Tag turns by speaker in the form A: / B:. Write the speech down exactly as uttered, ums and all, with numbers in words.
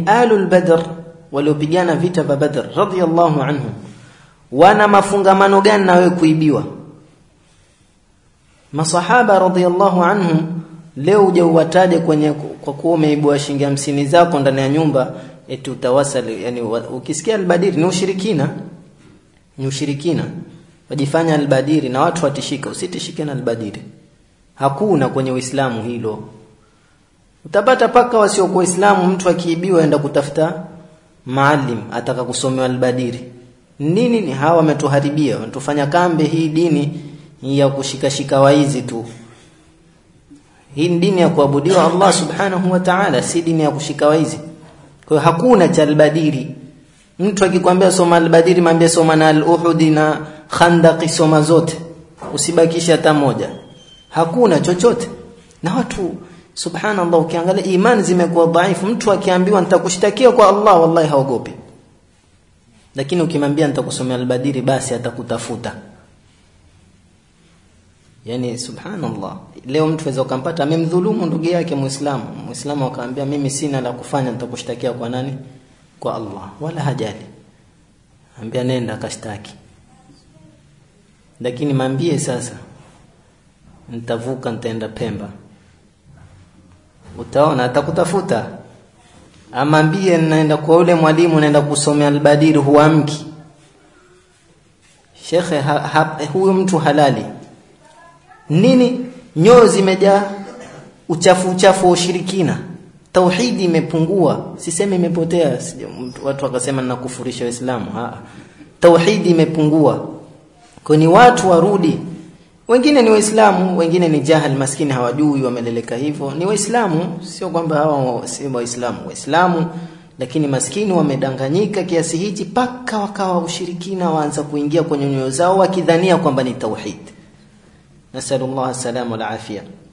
A: alul badr waliopigana vita vya Badr radhiyallahu anhum wana mafungamano gani na wewe kuibiwa? Masahaba radhiyallahu anhum leo uje uwataje kwenye kwa kuwa umeibua shilingi hamsini zako ndani ya nyumba eti utawasali, yani ukisikia albadiri ni ushirikina, ni ushirikina. Wajifanya albadiri na watu watishika, usitishike na albadiri. Hakuna kwenye Uislamu hilo. Utapata paka wasio kwa Uislamu mtu akiibiwa aenda kutafuta maalim ataka kusomewa albadiri. Nini ni hawa wametuharibia, wanatufanya kambe hii dini ya kushikashika waizi tu. Hii dini ya kuabudiwa Allah subhanahu wa ta'ala, si dini ya kushika waizi. Kwa hiyo hakuna cha albadiri. Mtu akikwambia soma albadiri mwambie soma na al-Uhud na Khandaq, soma zote, usibakishe hata moja. Hakuna chochote. Na watu subhanallah ukiangalia imani zimekuwa dhaifu. Mtu akiambiwa nitakushtakia kwa Allah wallahi haogopi. Lakini ukimwambia nitakusomea albadiri basi atakutafuta. Yani subhanallah, leo mtu aweza kumpata amemdhulumu ndugu yake Muislamu, Muislamu akamwambia mimi sina la kufanya nitakushtakia kwa nani? Kwa Allah. Wala hajali. Ambia nenda akashtaki. Lakini mwambie sasa nitavuka nitaenda Pemba, utaona atakutafuta. Amwambie naenda kwa yule mwalimu naenda kusomea albadiri, huamki. Shekhe ha, ha, huyo mtu halali. Nini? Nyoyo zimejaa uchafu uchafu wa ushirikina. Tauhidi imepungua, sisemi imepotea, watu wakasema ninakufurisha Uislamu. Ah, tauhidi imepungua. Kwa ni watu warudi. Wengine ni Waislamu, wengine ni jahil maskini hawajui wameleleka hivyo. Ni Waislamu, sio kwamba hawa si Waislamu, Waislamu lakini maskini wamedanganyika kiasi hichi paka wakawa ushirikina waanza kuingia kwenye nyoyo zao wakidhania kwamba ni tauhid. Nasallallahu alaihi wasallam wal afia.